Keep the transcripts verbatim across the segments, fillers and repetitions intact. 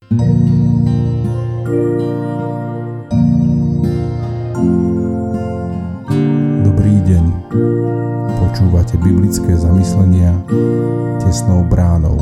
Dobrý deň. Počúvate biblické zamyslenia tesnou bránou.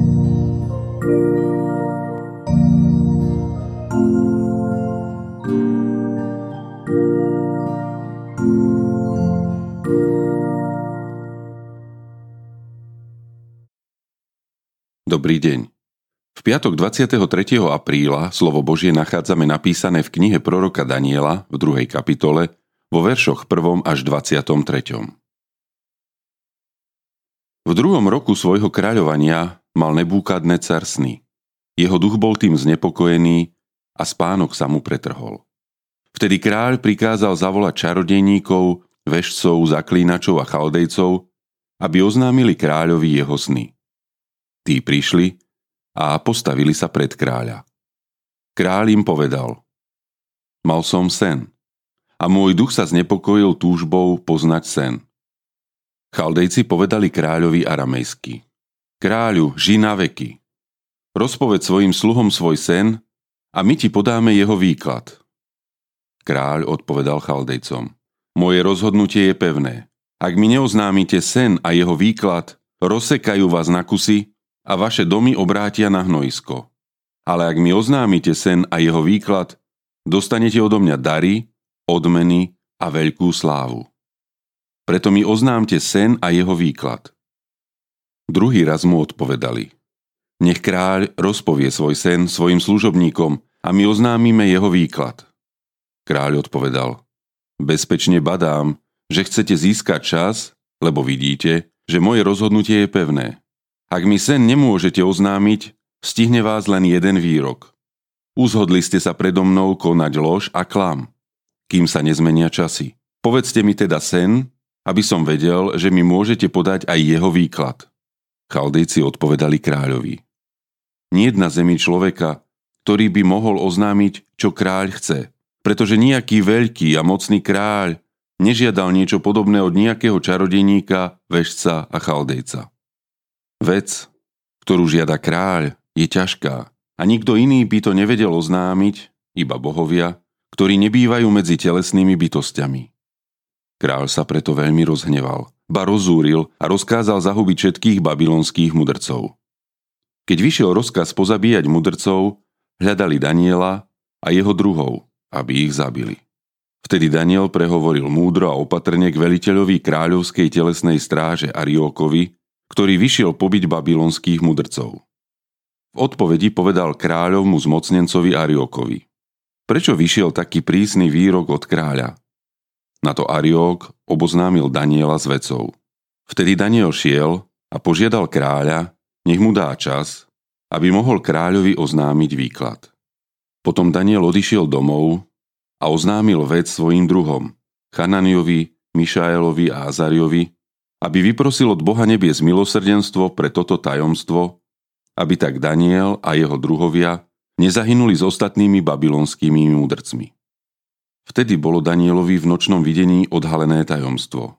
Dobrý deň. V piatok dvadsiateho tretieho apríla slovo Božie nachádzame napísané v knihe proroka Daniela v druhej kapitole vo veršoch prvom až dvadsiatom treťom. V druhom roku svojho kráľovania mal Nebúkadnecar sny. Jeho duch bol tým znepokojený a spánok sa mu pretrhol. Vtedy kráľ prikázal zavolať čarodejníkov, vešcov, zaklínačov a chaldejcov, aby oznámili kráľovi jeho sny. Tí prišli a postavili sa pred kráľa. Kráľ im povedal: Mal som sen a môj duch sa znepokojil túžbou poznať sen. Chaldejci povedali kráľovi aramejsky: Kráľu, žij na veky. Rozpoveď svojim sluhom svoj sen a my ti podáme jeho výklad. Kráľ odpovedal Chaldejcom: Moje rozhodnutie je pevné. Ak mi neoznámite sen a jeho výklad, rozsekajú vás na kusy a vaše domy obrátia na hnojisko. Ale ak mi oznámite sen a jeho výklad, dostanete odo mňa dary, odmeny a veľkú slávu. Preto mi oznámte sen a jeho výklad. Druhý raz mu odpovedali: Nech kráľ rozpovie svoj sen svojim služobníkom a my oznámime jeho výklad. Kráľ odpovedal: Bezpečne badám, že chcete získať čas, lebo vidíte, že moje rozhodnutie je pevné. Ak mi sen nemôžete oznámiť, stihne vás len jeden výrok. Uzhodli ste sa predo mnou konať lož a klam, kým sa nezmenia časy. Povedzte mi teda sen, aby som vedel, že mi môžete podať aj jeho výklad. Chaldejci odpovedali kráľovi: Niet na zemi človeka, ktorý by mohol oznámiť, čo kráľ chce, pretože nejaký veľký a mocný kráľ nežiadal niečo podobné od nejakého čarodejníka, vešca a chaldejca. Vec, ktorú žiada kráľ, je ťažká a nikto iný by to nevedel oznámiť, iba bohovia, ktorí nebývajú medzi telesnými bytostiami. Kráľ sa preto veľmi rozhneval, ba rozúril a rozkázal zahubiť všetkých babylonských mudrcov. Keď vyšiel rozkaz pozabíjať mudrcov, hľadali Daniela a jeho druhov, aby ich zabili. Vtedy Daniel prehovoril múdro a opatrne k veliteľovi kráľovskej telesnej stráže Ariókovi, ktorý vyšiel pobiť babylonských mudrcov. V odpovedi povedal kráľovmu zmocnencovi Ariókovi: Prečo vyšiel taký prísny výrok od kráľa? Na to Ariók oboznámil Daniela s vecou. Vtedy Daniel šiel a požiadal kráľa, nech mu dá čas, aby mohol kráľovi oznámiť výklad. Potom Daniel odišiel domov a oznámil vec svojim druhom, Chananiovi, Mišaelovi a Azariovi, aby vyprosil od Boha nebies milosrdenstvo pre toto tajomstvo, aby tak Daniel a jeho druhovia nezahynuli s ostatnými babylonskými múdrcmi. Vtedy bolo Danielovi v nočnom videní odhalené tajomstvo.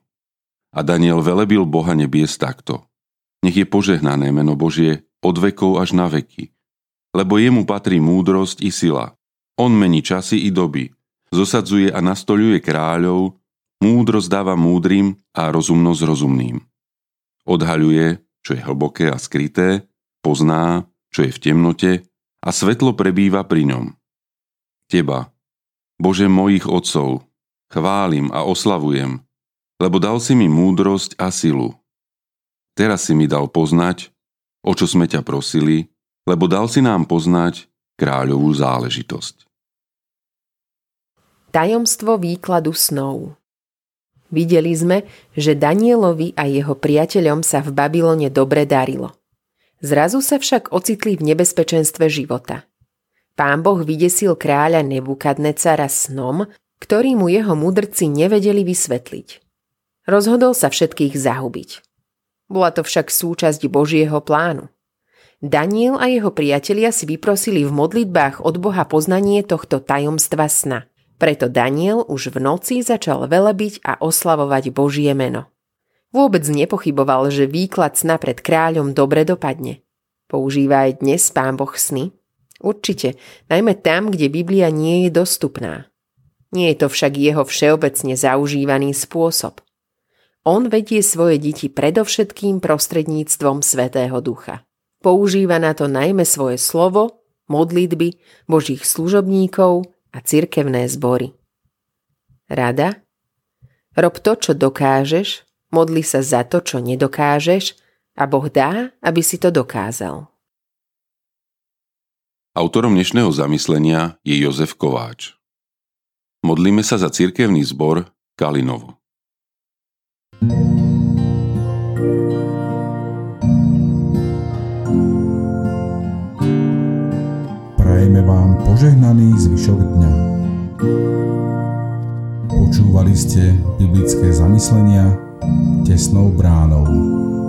A Daniel velebil Boha nebies takto: Nech je požehnané meno Božie od vekov až na veky, lebo jemu patrí múdrosť i sila. On mení časy i doby, zosadzuje a nastoľuje kráľov, múdrosť dáva múdrym a rozumnosť rozumným. Odhaľuje, čo je hlboké a skryté, pozná, čo je v temnote a svetlo prebýva pri ňom. Teba, Bože mojich otcov, chválim a oslavujem, lebo dal si mi múdrosť a silu. Teraz si mi dal poznať, o čo sme ťa prosili, lebo dal si nám poznať kráľovú záležitosť. Tajomstvo výkladu snov. Videli sme, že Danielovi a jeho priateľom sa v Babylone dobre darilo. Zrazu sa však ocitli v nebezpečenstve života. Pán Boh vydesil kráľa Nebukadnecara snom, ktorý mu jeho mudrci nevedeli vysvetliť. Rozhodol sa všetkých zahubiť. Bola to však súčasť Božieho plánu. Daniel a jeho priatelia si vyprosili v modlitbách od Boha poznanie tohto tajomstva sna. Preto Daniel už v noci začal velebiť a oslavovať Božie meno. Vôbec nepochyboval, že výklad sna pred kráľom dobre dopadne. Používa aj dnes Pán Boh sny? Určite, najmä tam, kde Biblia nie je dostupná. Nie je to však jeho všeobecne zaužívaný spôsob. On vedie svoje deti predovšetkým prostredníctvom Svätého Ducha. Používa na to najmä svoje slovo, modlitby, Božích služobníkov a cirkevné zbory. Rada? Rob to, čo dokážeš, modli sa za to, čo nedokážeš a Boh dá, aby si to dokázal. Autorom dnešného zamyslenia je Jozef Kováč. Modlíme sa za cirkevný zbor Kalinovo. Prajeme vám požehnaný zvyšok dňa. Počúvali ste biblické zamyslenia Tesnou bránou.